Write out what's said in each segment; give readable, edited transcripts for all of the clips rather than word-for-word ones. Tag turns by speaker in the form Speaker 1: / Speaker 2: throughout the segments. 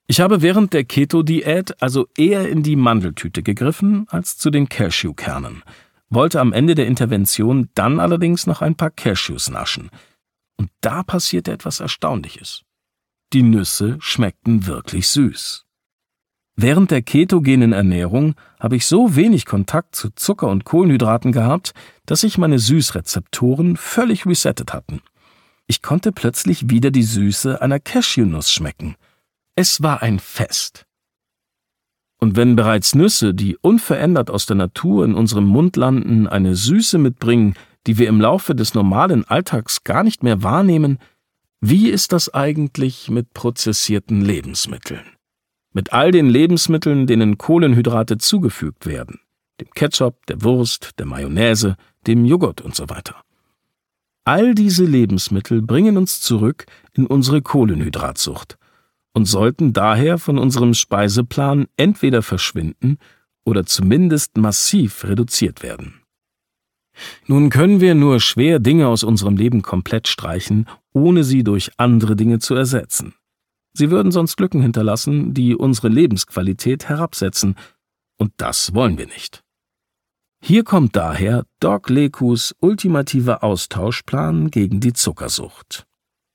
Speaker 1: Ich habe während der Keto-Diät also eher in die Mandeltüte gegriffen als zu den Cashewkernen, wollte am Ende der Intervention dann allerdings noch ein paar Cashews naschen. Und da passierte etwas Erstaunliches. Die Nüsse schmeckten wirklich süß. Während der ketogenen Ernährung habe ich so wenig Kontakt zu Zucker und Kohlenhydraten gehabt, dass sich meine Süßrezeptoren völlig resettet hatten. Ich konnte plötzlich wieder die Süße einer Cashewnuss schmecken. Es war ein Fest. Und wenn bereits Nüsse, die unverändert aus der Natur in unserem Mund landen, eine Süße mitbringen, die wir im Laufe des normalen Alltags gar nicht mehr wahrnehmen, wie ist das eigentlich mit prozessierten Lebensmitteln? Mit all den Lebensmitteln, denen Kohlenhydrate zugefügt werden, dem Ketchup, der Wurst, der Mayonnaise, dem Joghurt und so weiter. All diese Lebensmittel bringen uns zurück in unsere Kohlenhydratsucht und sollten daher von unserem Speiseplan entweder verschwinden oder zumindest massiv reduziert werden. Nun können wir nur schwer Dinge aus unserem Leben komplett streichen, ohne sie durch andere Dinge zu ersetzen. Sie würden sonst Lücken hinterlassen, die unsere Lebensqualität herabsetzen, und das wollen wir nicht. Hier kommt daher Doc Lecous ultimativer Austauschplan gegen die Zuckersucht.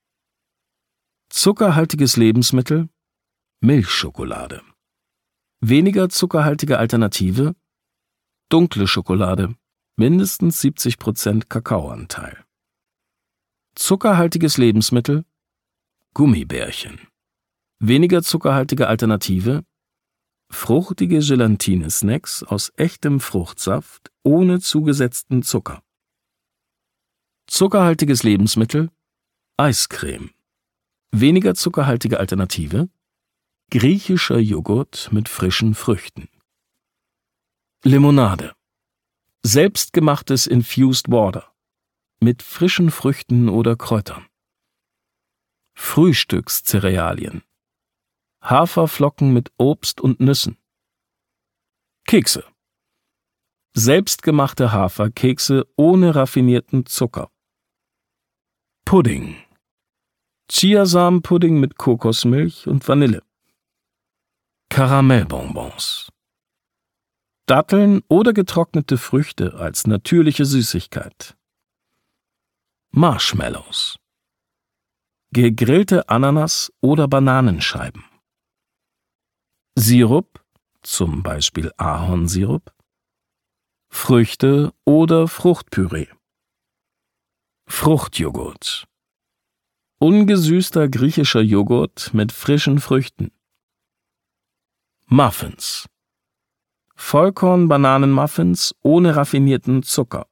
Speaker 1: Zuckerhaltiges Lebensmittel: Milchschokolade. Weniger zuckerhaltige Alternative: dunkle Schokolade, mindestens 70% Kakaoanteil. Zuckerhaltiges Lebensmittel: Gummibärchen. Weniger zuckerhaltige Alternative: fruchtige Gelatine-Snacks aus echtem Fruchtsaft ohne zugesetzten Zucker. Zuckerhaltiges Lebensmittel: Eiscreme. Weniger zuckerhaltige Alternative: griechischer Joghurt mit frischen Früchten. Limonade. Selbstgemachtes Infused Water mit frischen Früchten oder Kräutern. Frühstückscerealien: Haferflocken mit Obst und Nüssen. Kekse. Selbstgemachte Haferkekse ohne raffinierten Zucker. Pudding. Chiasamenpudding mit Kokosmilch und Vanille. Karamellbonbons. Datteln oder getrocknete Früchte als natürliche Süßigkeit. Marshmallows. Gegrillte Ananas oder Bananenscheiben. Sirup, zum Beispiel Ahornsirup. Früchte oder Fruchtpüree. Fruchtjoghurt. Ungesüßter griechischer Joghurt mit frischen Früchten. Muffins. Vollkorn-Bananen-Muffins ohne raffinierten Zucker.